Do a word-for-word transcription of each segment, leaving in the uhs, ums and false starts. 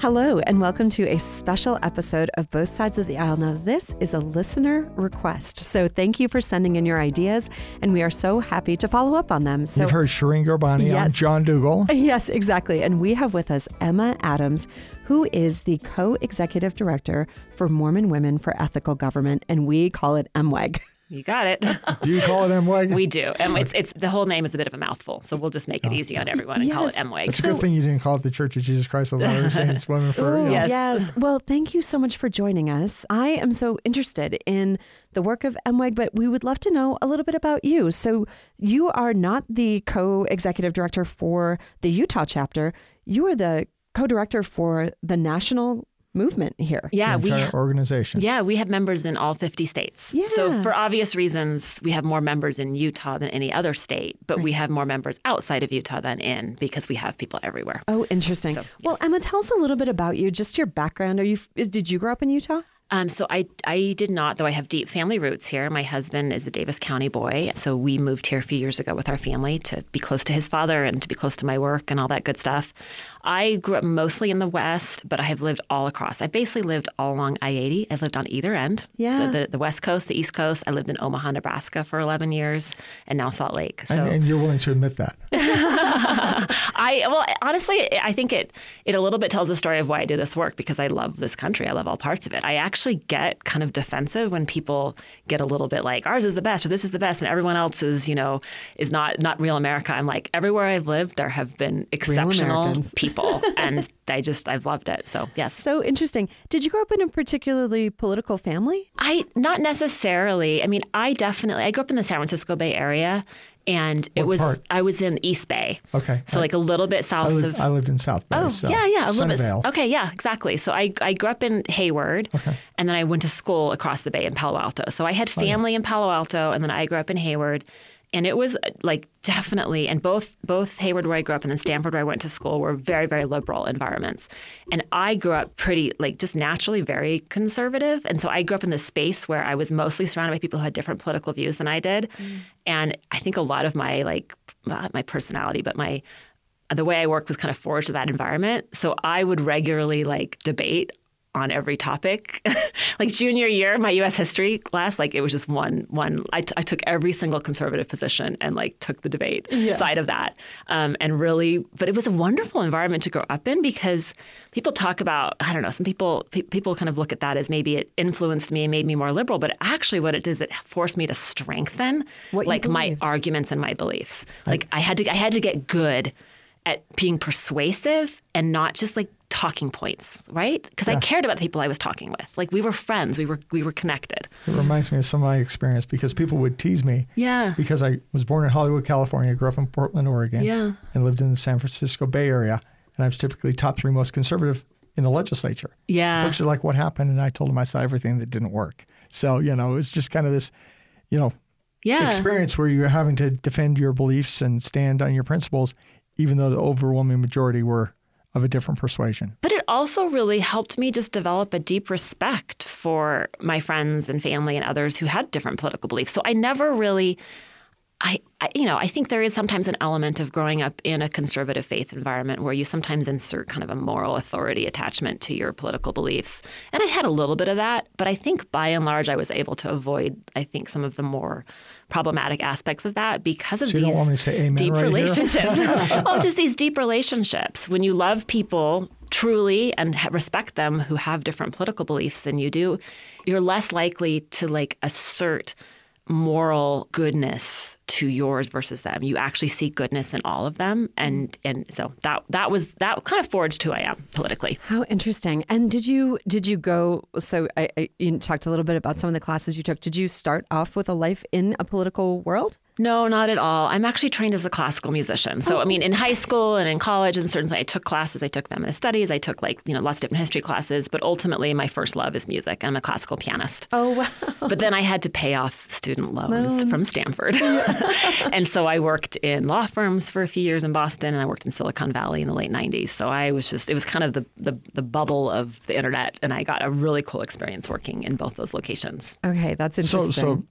Hello, and welcome to a special episode of Both Sides of the Aisle. Now, this is a listener request, so thank you for sending in your ideas, and we are so happy to follow up on them. So, You've heard Shireen Garbani. Yes. I'm John Dougal. Yes, exactly. And we have with us Emma Adams, who is the co-executive director for Mormon Women for Ethical Government, and we call it M W E G. You got it. Do you call it M W E G? We do. And it's it's the whole name is a bit of a mouthful, so we'll just make it easy on everyone and Yes. call it M W E G. It's So- a good thing you didn't call it the Church of Jesus Christ of Latter-day Saints Women for. Ooh, you know. Yes. yes. Well, thank you so much for joining us. I am so interested in the work of M W E G, but we would love to know a little bit about you. So you are not the co-executive director for the Utah chapter. You are the co-director for the national movement here. Yeah, The we entire organization. yeah, we have members in all fifty states. Yeah. So for obvious reasons, we have more members in Utah than any other state, but we have more members outside of Utah than in because we have people everywhere. Oh, interesting. So, Well, yes. Emma, tell us a little bit about you, just your background. Are you? is- Did you grow up in Utah? Um, so I I did not, though I have deep family roots here. My husband is a Davis County boy, so we moved here a few years ago with our family to be close to his father and to be close to my work and all that good stuff. I grew up mostly in the West, but I have lived all across. I basically lived all along I eighty. I've lived on either end. Yeah. So the, the West Coast, the East Coast. I lived in Omaha, Nebraska for eleven years and now Salt Lake. So And, and you're willing to admit that. I well, honestly, I think it it a little bit tells the story of why I do this work because I love this country. I love all parts of it. I actually get kind of defensive when people get a little bit like ours is the best or this is the best and everyone else is, you know, is not not real America. I'm like everywhere I've lived, there have been exceptional Americans. people, and I just I've loved it. So yes. So interesting. Did you grow up in a particularly political family? I not necessarily. I mean, I definitely I grew up in the San Francisco Bay Area. And it What was part? I was in East Bay. Okay. So I- like a little bit I south lived, of I lived in South Bay. Oh, so yeah, yeah, a little bit. Sunnyvale. Okay, yeah, exactly. So I, I grew up in Hayward, Okay. and then I went to school across the bay in Palo Alto. So I had family in Palo Alto, and then I grew up in Hayward. And it was uh, like definitely, and both both Hayward where I grew up and then Stanford where I went to school were very, very liberal environments. And I grew up pretty, like just naturally very conservative. And so I grew up in this space where I was mostly surrounded by people who had different political views than I did. Mm. And I think a lot of my like, not my personality, but my the way I worked was kind of forged in that environment. So I would regularly like debate on every topic. Like junior year, my U S history class, like it was just one, one. I, t- I took every single conservative position and like took the debate Yeah. side of that. Um, and really, but it was a wonderful environment to grow up in because people talk about, I don't know, some people, pe- people kind of look at that as maybe it influenced me and made me more liberal, but actually what it did is it forced me to strengthen What you like my believed. arguments and my beliefs. Like I had to, I had to get good at being persuasive and not just like talking points, right? Because I cared about the people I was talking with. Like we were friends, we were we were connected. It reminds me of some of my experience because people would tease me Yeah. because I was born in Hollywood, California, grew up in Portland, Oregon, Yeah. and lived in the San Francisco Bay Area. And I was typically top three most conservative in the legislature. Yeah. Folks are like, what happened? And I told them I saw everything that didn't work. So, you know, it was just kind of this, you know, Yeah. experience where you're having to defend your beliefs and stand on your principles, even though the overwhelming majority were of a different persuasion. But it also really helped me just develop a deep respect for my friends and family and others who had different political beliefs. So I never really, I, I you know, I think there is sometimes an element of growing up in a conservative faith environment where you sometimes insert kind of a moral authority attachment to your political beliefs. And I had a little bit of that, but I think by and large I was able to avoid, I think, some of the more problematic aspects of that because of So you don't these want me to say amen deep right here? relationships. Well, just these deep relationships. When you love people truly and ha- respect them who have different political beliefs than you do, you're less likely to like assert moral goodness to yours versus them. You actually see goodness in all of them, and and so that that was that kind of forged who I am politically. How interesting. And did you did you go, so I, I, you talked a little bit about some of the classes you took. Did you start off with a life in a political world? No, not at all. I'm actually trained as a classical musician. So, I mean, in high school and in college and certainly I took classes. I took feminist studies. I took like, you know, lots of different history classes. But ultimately, my first love is music. I'm a classical pianist. Oh, wow. But then I had to pay off student loans, from Stanford. And so I worked in law firms for a few years in Boston, and I worked in Silicon Valley in the late nineties. So I was just, it was kind of the, the, the bubble of the internet. And I got a really cool experience working in both those locations. Okay, that's So, interesting. so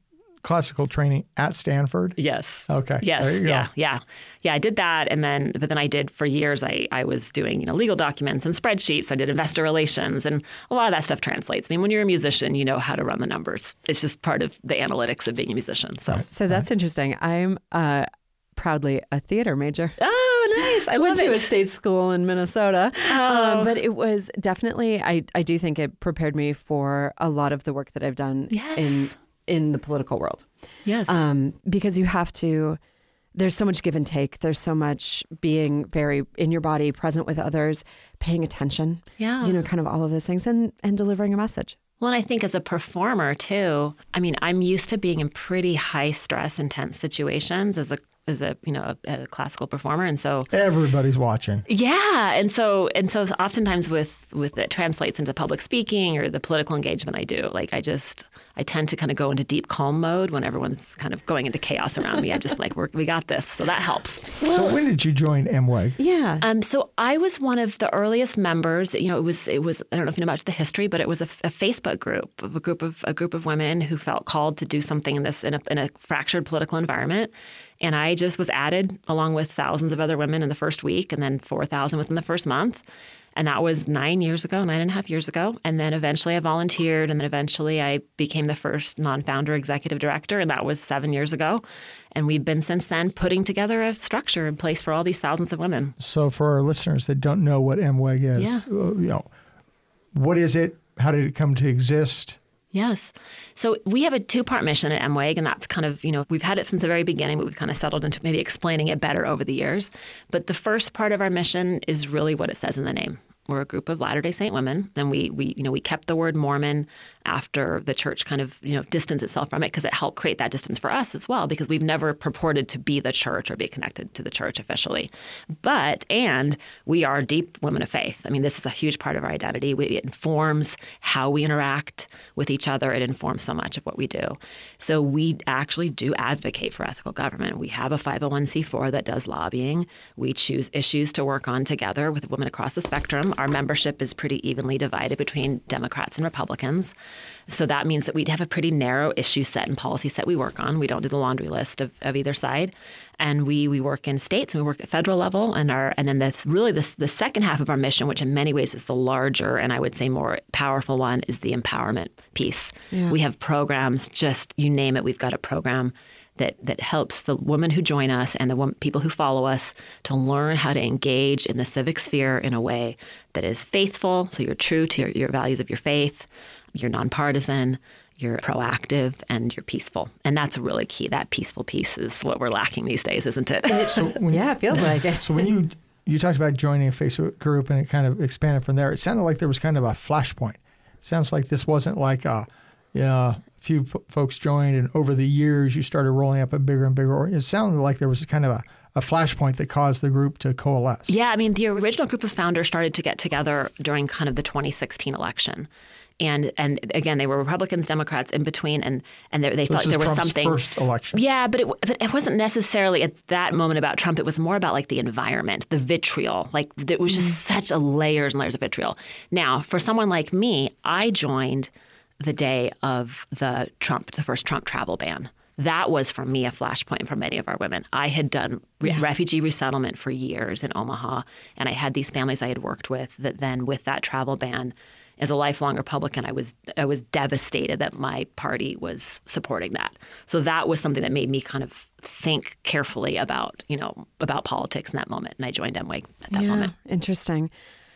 classical training at Stanford? Yes. Okay. Yes. There you go. Yeah. Yeah. Yeah. I did that. And then, but then I did for years, I, I was doing, you know, legal documents and spreadsheets. I did investor relations, and a lot of that stuff translates. I mean, when you're a musician, you know how to run the numbers. It's just part of the analytics of being a musician. So, So that's interesting. I'm uh, proudly a theater major. oh, nice. I Went love to a it. state school in Minnesota. Oh. Um, but it was definitely, I, I do think it prepared me for a lot of the work that I've done Yes. in in the political world. Yes. Um, because you have to, there's so much give and take. There's so much being very in your body, present with others, paying attention, Yeah. you know, kind of all of those things, and, and delivering a message. Well, and I think as a performer too, I mean, I'm used to being in pretty high stress, intense situations as a as a you know a, a classical performer, and so Everybody's watching. yeah, and so and so oftentimes with with it translates into public speaking or the political engagement I do. Like I just I tend to kind of go into deep calm mode when everyone's kind of going into chaos around me. I'm just like, We're, we got this, so that helps. So when did you join M W E G? Yeah. Um, so I was one of the earliest members. You know, it was it was I don't know if you know much the history, but it was a, a Facebook group of a group of a group of women who felt called to do something in this in a, in a fractured political environment. And I just was added along with thousands of other women in the first week, and then four thousand within the first month. And that was nine years ago, nine and a half years ago. And then eventually I volunteered, and then eventually I became the first non-founder executive director, and that was seven years ago. And we've been since then putting together a structure in place for all these thousands of women. So for our listeners that don't know what M W E G is, Yeah. uh, you know, what is it? How did it come to exist? Yes. So we have a two-part mission at M W E G, and that's kind of, you know, we've had it since the very beginning, but we've kind of settled into maybe explaining it better over the years. But the first part of our mission is really what it says in the name. We're a group of Latter-day Saint women, and we, we, you know, we kept the word Mormon after the church kind of, you know, distanced itself from it because it helped create that distance for us as well, because we've never purported to be the church or be connected to the church officially. But, and we are deep women of faith. I mean, this is a huge part of our identity. We, it informs how we interact with each other. It informs so much of what we do. So we actually do advocate for ethical government. We have a five oh one c four that does lobbying. We choose issues to work on together with women across the spectrum. Our membership is pretty evenly divided between Democrats and Republicans. So that means that we have a pretty narrow issue set and policy set we work on. We don't do the laundry list of, of either side. And we we work in states and we work at federal level. And our and then that's really this, the second half of our mission, which in many ways is the larger and I would say more powerful one, is the empowerment piece. Yeah. We have programs, just you name it, we've got a program that that helps the women who join us and the women, people who follow us to learn how to engage in the civic sphere in a way that is faithful. So you're true to your, your values of your faith, you're nonpartisan, you're proactive, and you're peaceful. And that's really key. That peaceful piece is what we're lacking these days, isn't it? So when, Yeah, it feels like it. so when you you talked about joining a Facebook group and it kind of expanded from there, it sounded like there was kind of a flashpoint. It sounds like this wasn't like a, you know, a few f- folks joined and over the years you started rolling up a bigger and bigger. It sounded like there was kind of a, a flashpoint that caused the group to coalesce. Yeah, I mean, the original group of founders started to get together during kind of the twenty sixteen election. And and again, they were Republicans, Democrats in between, and and they, they This felt is there was Trump's something. first election. Yeah, but it but it wasn't necessarily at that moment about Trump. It was more about like the environment, the vitriol. Like there was just such a layers and layers of vitriol. Now, for someone like me, I joined the day of the Trump, the first Trump travel ban. That was for me a flashpoint for many of our women. I had done re- Yeah. refugee resettlement for years in Omaha, and I had these families I had worked with that then with that travel ban, as a lifelong Republican, I was I was devastated that my party was supporting that. So that was something that made me kind of think carefully about, you know, about politics in that moment. And I joined M W E G at that yeah, moment. Interesting.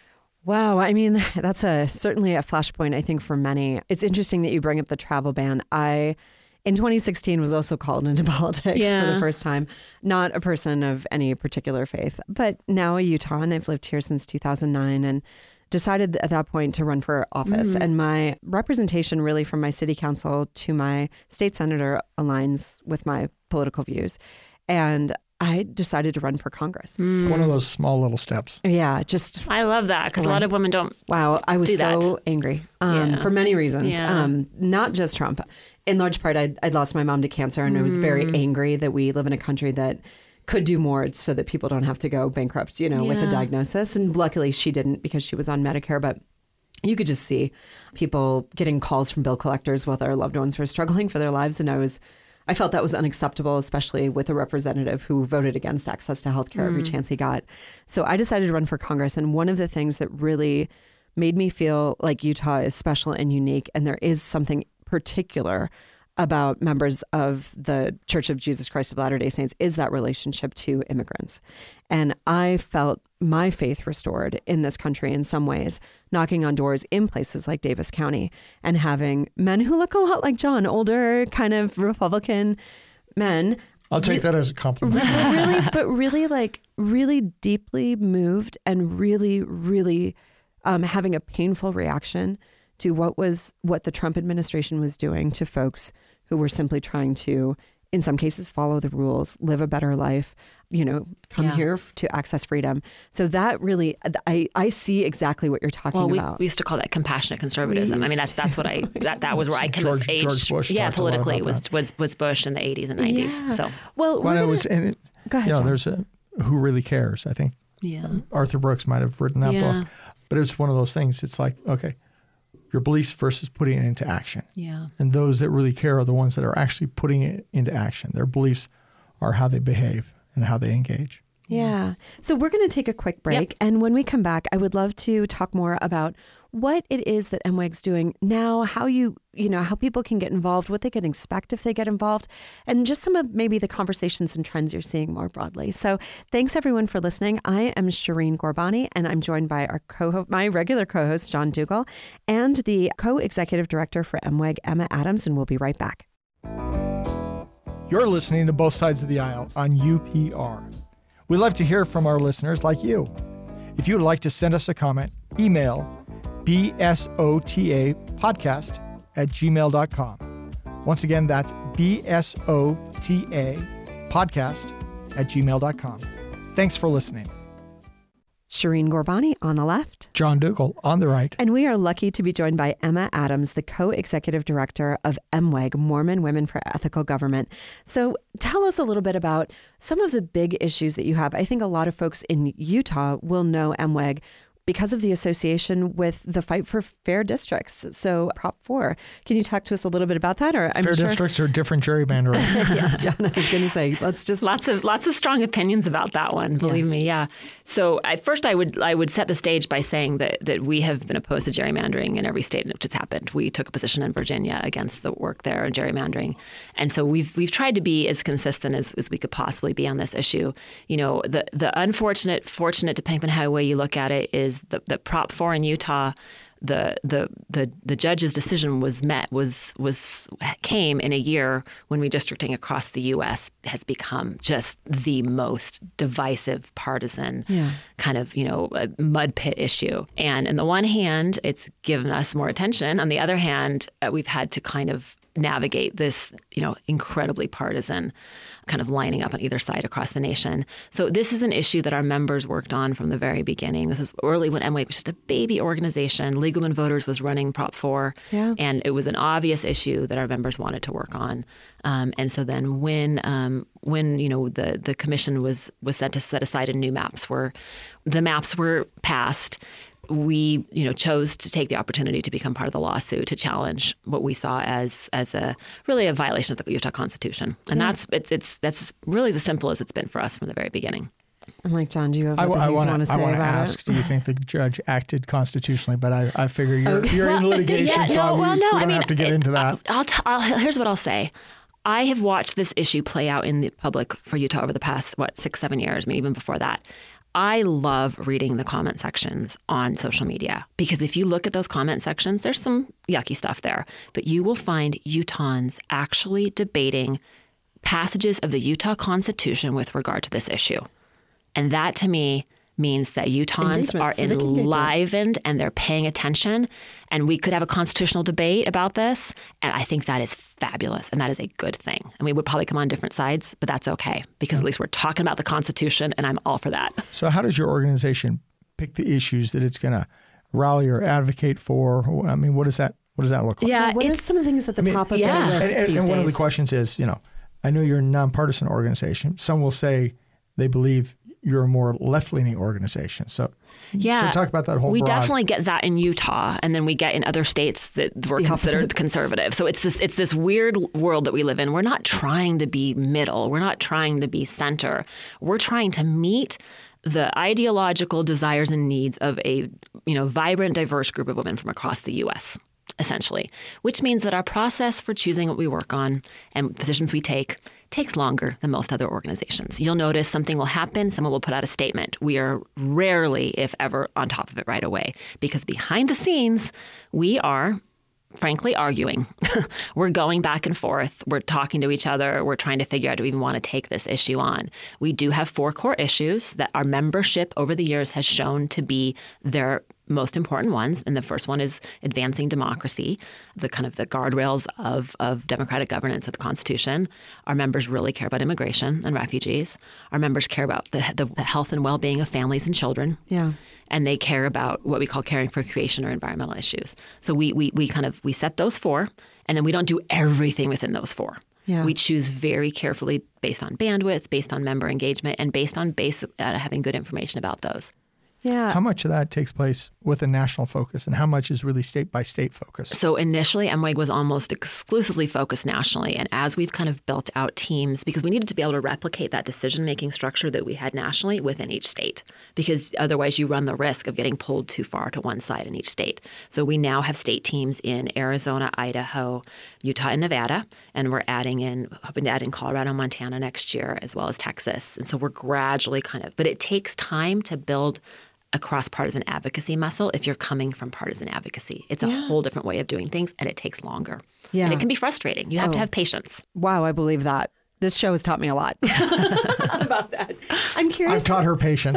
Wow. I mean, that's a certainly a flashpoint, I think, for many. It's interesting that you bring up the travel ban. I, in twenty sixteen, was also called into politics Yeah. for the first time. Not a person of any particular faith, but now a Utah, and I've lived here since two thousand nine and decided at that point to run for office. Mm-hmm. And my representation really from my city council to my state senator aligns with my political views. And I decided to run for Congress. Mm. One of those small little steps. Yeah, just I love that because a lot of women don't. wow. I was do so that. angry um, Yeah. for many reasons, Yeah. um, not just Trump. In large part, I'd, I'd lost my mom to cancer, and I was very Mm. angry that we live in a country that could do more so that people don't have to go bankrupt, you know, with a Yeah. diagnosis. And luckily she didn't because she was on Medicare, but you could just see people getting calls from bill collectors while their loved ones were struggling for their lives. And I was I felt that was unacceptable, especially with a representative who voted against access to health care mm. every chance he got. So I decided to run for Congress. And one of the things that really made me feel like Utah is special and unique, and there is something particular about members of the Church of Jesus Christ of Latter-day Saints, is that relationship to immigrants. And I felt my faith restored in this country in some ways, knocking on doors in places like Davis County and having men who look a lot like John, older kind of Republican men. I'll take that as a compliment. Really, but really like really deeply moved and really, really um, having a painful reaction to what was what the Trump administration was doing to folks who were simply trying to, in some cases, follow the rules, live a better life, you know, come yeah. here to access freedom. So that really, I, I see exactly what you're talking well, we, about. We used to call that compassionate conservatism. I mean, that's that's what I, that, that was where I kind George, of aged. George Bush yeah, politically was, was was Bush in the eighties and nineties. Yeah. So, well, when gonna, it was, and it, go ahead, you know, John. there's a, Who Really Cares, I think. Yeah. Arthur Brooks might have written that yeah. book. But it's one of those things. It's like, okay, your beliefs versus putting it into action. Yeah. And those that really care are the ones that are actually putting it into action. Their beliefs are how they behave and how they engage. Yeah. So we're going to take a quick break. Yep. And when we come back, I would love to talk more about what it is that M W E G's doing now, how you, you know, how people can get involved, what they can expect if they get involved, and just some of maybe the conversations and trends you're seeing more broadly. So thanks everyone for listening. I am Shireen Ghorbani, and I'm joined by our co my regular co-host, John Dougal, and the co-executive director for M W E G, Emma Adams, and we'll be right back. You're listening to Both Sides of the Aisle on U P R. We love to hear from our listeners like you. If you would like to send us a comment, email B S O T A podcast at gmail dot com. Once again, that's B S O T A podcast at gmail dot com. Thanks for listening. Shireen Ghorbani on the left. John Dougal on the right. And we are lucky to be joined by Emma Adams, the co-executive director of M W E G, Mormon Women for Ethical Government. So tell us a little bit about some of the big issues that you have. I think a lot of folks in Utah will know M W E G because of the association with the fight for fair districts. So Prop four, can you talk to us a little bit about that? Or I'm fair sure... districts are different gerrymandering. Yeah, John, I was going to say, let's just lots of lots of strong opinions about that one. Believe yeah. me, yeah. So I, first, I would I would set the stage by saying that that we have been opposed to gerrymandering in every state in which it's happened. We took a position in Virginia against the work there and gerrymandering, and so we've we've tried to be as consistent as, as we could possibly be on this issue. You know, the the unfortunate, fortunate, depending on how way you look at it, is the, the Prop four in Utah. The, the the the judge's decision was met was was came in a year when redistricting across the U S has become just the most divisive, partisan yeah. kind of, you know, mud pit issue. And on the one hand, it's given us more attention. On the other hand, uh, we've had to kind of navigate this, you know, incredibly partisan kind of lining up on either side across the nation. So this is an issue that our members worked on from the very beginning. This is early when M W E G was just a baby organization. Legal Women Voters was running Prop four, yeah. and it was an obvious issue that our members wanted to work on. Um, and so then when um, when you know the the commission was was sent to set aside and new maps were the maps were passed, we, you know, chose to take the opportunity to become part of the lawsuit to challenge what we saw as as a really a violation of the Utah Constitution, and yeah. that's it's it's that's really as simple as it's been for us from the very beginning. I'm like, John, do you have I, other I things wanna, you want to say I want to about ask, it? do you think the judge acted constitutionally? But I, I figure you're, okay. you're in litigation, yeah, so no, we, well, no, we don't I mean, have to get it, into that. I'll, t- I'll, here's what I'll say. I have watched this issue play out in the public for Utah over the past, what, six, seven years, I mean, even before that. I love reading the comment sections on social media because if you look at those comment sections, there's some yucky stuff there, but you will find Utahns actually debating passages of the Utah Constitution with regard to this issue. And that to me means that Utahns engagement, are enlivened and they're paying attention. And we could have a constitutional debate about this. And I think that is fabulous. And that is a good thing. And we would probably come on different sides, but that's okay because at least we're talking about the Constitution and I'm all for that. So how does your organization pick the issues that it's going to rally or advocate for? I mean, what does that what does that look like? Yeah, what are some of the things at the I mean, top of yeah. their list and, and, these and one days? of the questions is, you know, I know you're a nonpartisan organization. Some will say they believe you're a more left-leaning organization. So, yeah, so talk about that whole We broad... definitely get that in Utah, and then we get in other states that were considered conservative. So it's this, it's this weird world that we live in. We're not trying to be middle. We're not trying to be center. We're trying to meet the ideological desires and needs of a you know vibrant, diverse group of women from across the U S, essentially, which means that our process for choosing what we work on and positions we take takes longer than most other organizations. You'll notice something will happen, someone will put out a statement. We are rarely, if ever, on top of it right away, because behind the scenes, we are frankly arguing. We're going back and forth. We're talking to each other. We're trying to figure out, do we even want to take this issue on? We do have four core issues that our membership over the years has shown to be their most important ones. And the first one is advancing democracy, the kind of the guardrails of, of democratic governance of the Constitution. Our members really care about immigration and refugees. Our members care about the, the health and well-being of families and children. Yeah. And they care about what we call caring for creation or environmental issues. So we we we kind of we set those four, and then we don't do everything within those four. Yeah. We choose very carefully based on bandwidth, based on member engagement, and based on base, uh, having good information about those. Yeah. How much of that takes place with a national focus, and how much is really state by state focus? So initially, M W E G was almost exclusively focused nationally. And as we've kind of built out teams, because we needed to be able to replicate that decision-making structure that we had nationally within each state, because otherwise you run the risk of getting pulled too far to one side in each state. So we now have state teams in Arizona, Idaho, Utah, and Nevada. And we're adding in, hoping to add in Colorado and Montana next year, as well as Texas. And so we're gradually kind of, but it takes time to build a cross-partisan advocacy muscle if you're coming from partisan advocacy. It's a Yeah. whole different way of doing things, and it takes longer. Yeah. And it can be frustrating. You have Oh. to have patience. Wow, I believe that. This show has taught me a lot about that. I'm curious. I've taught her patience.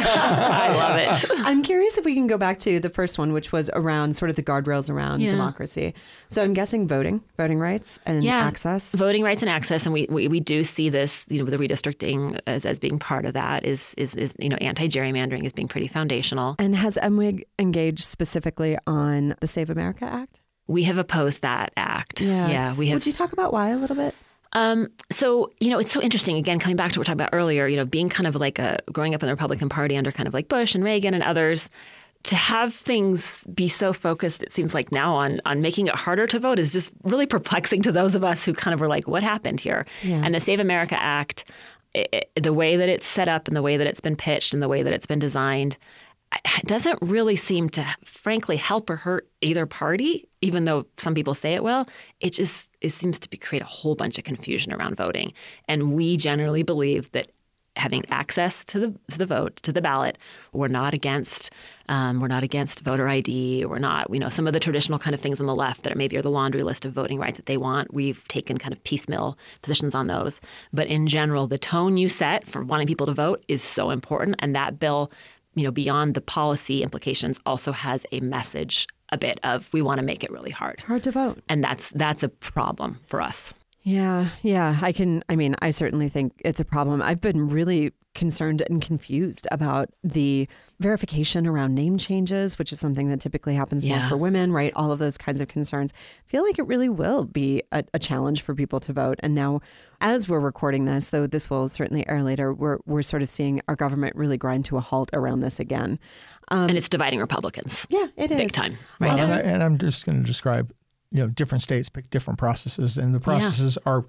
I love it. I'm curious if we can go back to the first one, which was around sort of the guardrails around Yeah. democracy. So I'm guessing voting, voting rights and Yeah. access. Voting rights and access, and we, we, we do see this, you know, the redistricting as, as being part of that is, is, is you know, anti-gerrymandering as being pretty foundational. And has M W E G engaged specifically on the Save America Act? We have opposed that act. Yeah, we have. Would you talk about why a little bit? Um, so, you know, it's so interesting, again, coming back to what we talked about earlier, you know, being kind of like a growing up in the Republican Party under kind of like Bush and Reagan and others, to have things be so focused, it seems like now on on making it harder to vote is just really perplexing to those of us who kind of were like, what happened here? Yeah. And the Save America Act, it, the way that it's set up and the way that it's been pitched and the way that it's been designed, it doesn't really seem to, frankly, help or hurt either party, even though some people say it will. It just it seems to be create a whole bunch of confusion around voting. And we generally believe that having access to the to the vote, to the ballot, we're not against um, we're not against voter I D. We're not, you know, some of the traditional kind of things on the left that are maybe are the laundry list of voting rights that they want. We've taken kind of piecemeal positions on those. But in general, the tone you set for wanting people to vote is so important. And that bill, you know, beyond the policy implications, also has a message a bit of we want to make it really hard. Hard to vote. And that's that's a problem for us. Yeah, yeah. I can, I mean, I certainly think it's a problem. I've been really concerned and confused about the verification around name changes, which is something that typically happens more Yeah. for women, right? All of those kinds of concerns. I feel like it really will be a, a challenge for people to vote. And now, as we're recording this, though this will certainly air later, we're, we're sort of seeing our government really grind to a halt around this again. Um, And it's dividing Republicans. yeah, it is. Big time right Well, now. and, I, and I'm just going to describe, you know, different states pick different processes, and the processes are,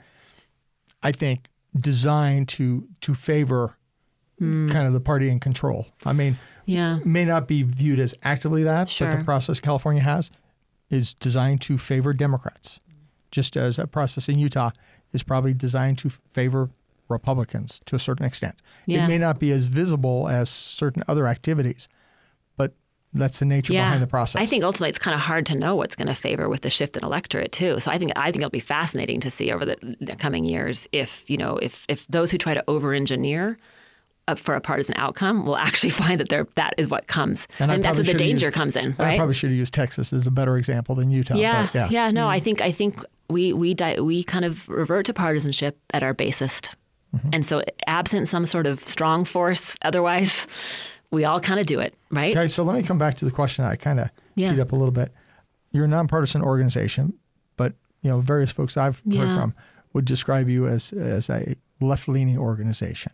I think, designed to to favor Mm. kind of the party in control. I mean, Yeah. may not be viewed as actively that, but Sure. the process California has is designed to favor Democrats, just as a process in Utah is probably designed to favor Republicans to a certain extent. Yeah. It may not be as visible as certain other activities, but that's the nature behind the process. I think ultimately it's kind of hard to know what's going to favor with the shift in electorate too. So I think I think it'll be fascinating to see over the, the coming years if you know if if those who try to over-engineer uh, for a partisan outcome will actually find that they're that is what comes, And I and, that's probably where the should've danger used- comes in, I right? probably should have used Texas as a better example than Utah. Yeah, but yeah. yeah, no, I think I think we we di- we kind of revert to partisanship at our basest, Mm-hmm. and so absent some sort of strong force, otherwise, we all kind of do it, right? Okay, so let me come back to the question I kind of Yeah. teed up a little bit. You're a nonpartisan organization, but you know various folks I've Yeah. heard from would describe you as as a left-leaning organization.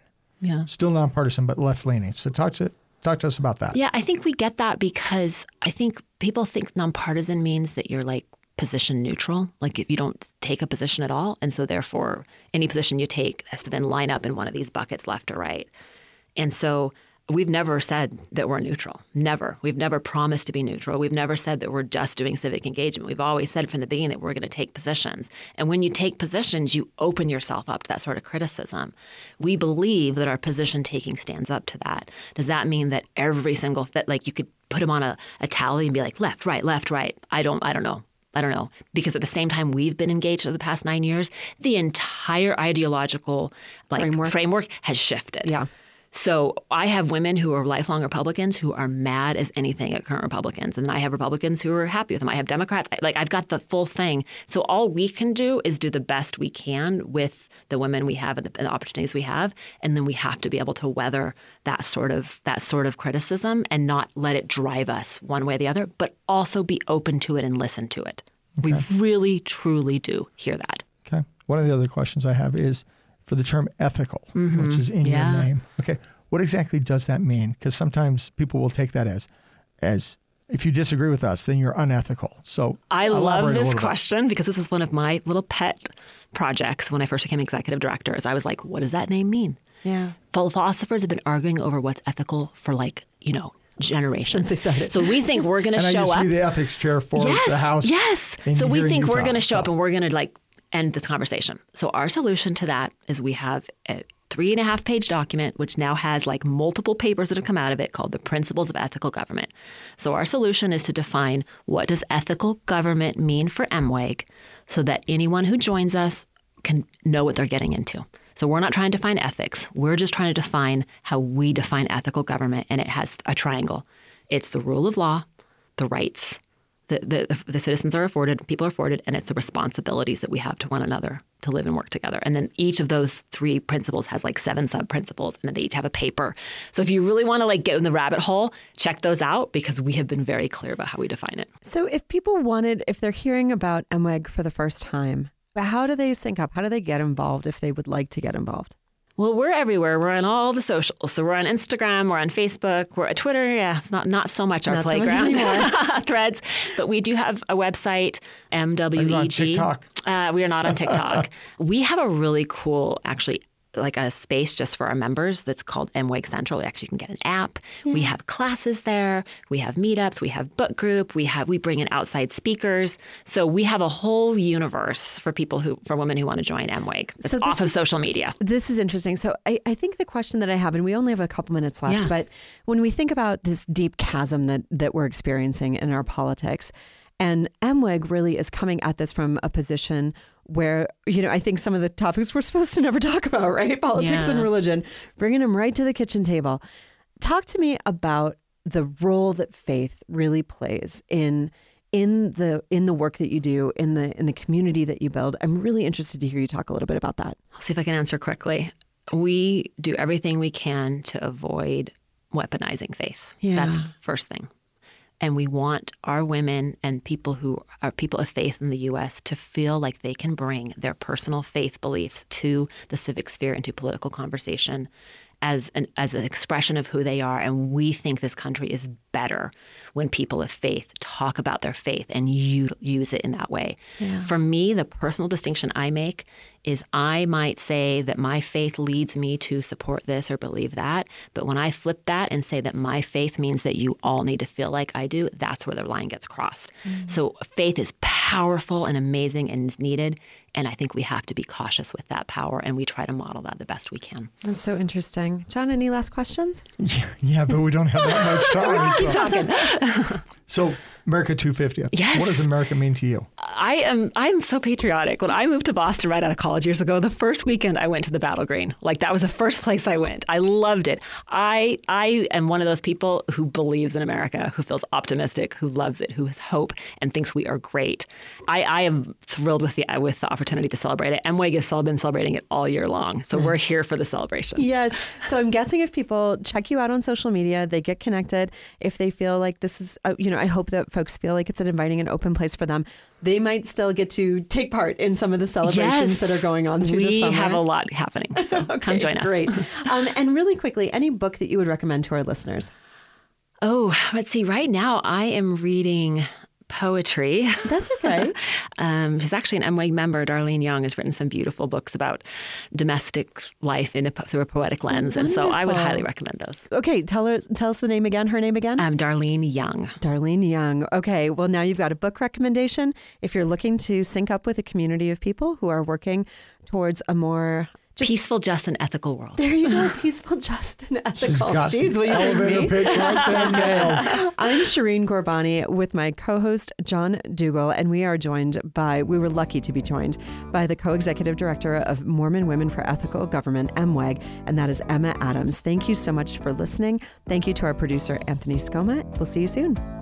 Yeah. Still nonpartisan, but left-leaning. So talk to talk to us about that. Yeah, I think we get that because I think people think nonpartisan means that you're like position neutral, like if you don't take a position at all. And so therefore, any position you take has to then line up in one of these buckets, left or right. And so we've never said that we're neutral. Never. We've never promised to be neutral. We've never said that we're just doing civic engagement. We've always said from the beginning that we're going to take positions. And when you take positions, you open yourself up to that sort of criticism. We believe that our position taking stands up to that. Does that mean that every single, that like you could put them on a, a tally and be like, left, right, left, right? I don't, I don't know. I don't know. Because at the same time we've been engaged for the past nine years, the entire ideological like Framework. framework has shifted. Yeah. So I have women who are lifelong Republicans who are mad as anything at current Republicans. And then I have Republicans who are happy with them. I have Democrats. Like I've got the full thing. So all we can do is do the best we can with the women we have and the, and the opportunities we have. And then we have to be able to weather that sort of that sort of criticism and not let it drive us one way or the other, but also be open to it and listen to it. Okay. We really, truly do hear that. Okay. One of the other questions I have is for the term ethical, Mm-hmm. which is in Yeah. your name. Okay. What exactly does that mean? Because sometimes people will take that as, as if you disagree with us, then you're unethical. So I love elaborate a this little bit. question because this is one of my little pet projects when I first became executive director. Is I was like, what does that name mean? Yeah. Philosophers have been arguing over what's ethical for like, you know, generations. Since they started. So we think we're going to And I show used to up. be the ethics chair for yes, the House. yes. in- So we here in think we're Utah, going to show up so. and we're going to like end this conversation. So our solution to that is we have a three and a half page document, which now has like multiple papers that have come out of it called the Principles of Ethical Government. So our solution is to define what does ethical government mean for M W A G so that anyone who joins us can know what they're getting into. So we're not trying to define ethics. We're just trying to define how we define ethical government. And it has a triangle. It's the rule of law, the rights that the, the citizens are afforded, people are afforded, and it's the responsibilities that we have to one another to live and work together. And then each of those three principles has like seven sub-principles, and then they each have a paper. So if you really want to like get in the rabbit hole, check those out because we have been very clear about how we define it. So if people wanted, if they're hearing about M W A G for the first time, how do they sync up? How do they get involved if they would like to get involved? Well, we're everywhere. We're on all the socials. So we're on Instagram, we're on Facebook, we're at Twitter. Yeah, it's not, not so much our Not so much playground. anymore. Threads. But we do have a website, M W E G. Are you on TikTok? Uh, we are not on TikTok. We have a really cool, actually, like a space just for our members that's called M W A G Central. We actually can get an app. Yeah. We have classes there. We have meetups. We have book group. We have we bring in outside speakers. So we have a whole universe for people who for women who want to join M W A G. It's So this off of is- social media. This is interesting. So I, I think the question that I have, and we only have a couple minutes left, Yeah. but when we think about this deep chasm that, that we're experiencing in our politics, and M W A G really is coming at this from a position where, you know, I think some of the topics we're supposed to never talk about, right? Politics Yeah. and religion, bringing them right to the kitchen table. Talk to me about the role that faith really plays in in the in the work that you do, in the in the community that you build. I'm really interested to hear you talk a little bit about that. I'll see if I can answer quickly. We do everything we can to avoid weaponizing faith. Yeah. That's first thing. And we want our women and people who are people of faith in the U S to feel like they can bring their personal faith beliefs to the civic sphere and to political conversation as an as an expression of who they are. And we think this country is better when people of faith talk about their faith and u- use it in that way. Yeah. For me, the personal distinction I make is I might say that my faith leads me to support this or believe that. But when I flip that and say that my faith means that you all need to feel like I do, that's where the line gets crossed. Mm-hmm. So faith is powerful and amazing and is needed. And I think we have to be cautious with that power. And we try to model that the best we can. That's so interesting. John, any last questions? Yeah, yeah, but we don't have that much time. Keep so. talking. So America two fiftieth. Yes. What does America mean to you? I am I am so patriotic. When I moved to Boston right out of college years ago, the first weekend I went to the Battle Green. Like that was the first place I went. I loved it. I I am one of those people who believes in America, who feels optimistic, who loves it, who has hope and thinks we are great. I, I am thrilled with the with the opportunity to celebrate it. M W A G has been celebrating it all year long. So we're here for the celebration. Yes. So I'm guessing if people check you out on social media, they get connected. If they feel like this is, uh, you know, I hope that folks feel like it's an inviting and open place for them, they might still get to take part in some of the celebrations yes, that are going on through we the summer. We have a lot happening, so okay, come join us. Great. Um, and really quickly, any book that you would recommend to our listeners? Oh, let's see. Right now, I am reading poetry. That's okay. um, she's actually an M W E G member. Darlene Young has written some beautiful books about domestic life in a, through a poetic lens. Wonderful. And so I would highly recommend those. Okay. Tell her, tell us the name again, her name again. Um, Darlene Young. Darlene Young. Okay. Well, now you've got a book recommendation. If you're looking to sync up with a community of people who are working towards a more Just, peaceful, just, and ethical world. There you go. Peaceful, just, and ethical. She's got Jeez, will you elevator take me? pitch right there nailed. I'm Shireen Gorbani with my co-host, John Dougal, and we are joined by, we were lucky to be joined by the co-executive director of Mormon Women for Ethical Government, M W E G, and that is Emma Adams. Thank you so much for listening. Thank you to our producer, Anthony Scoma. We'll see you soon.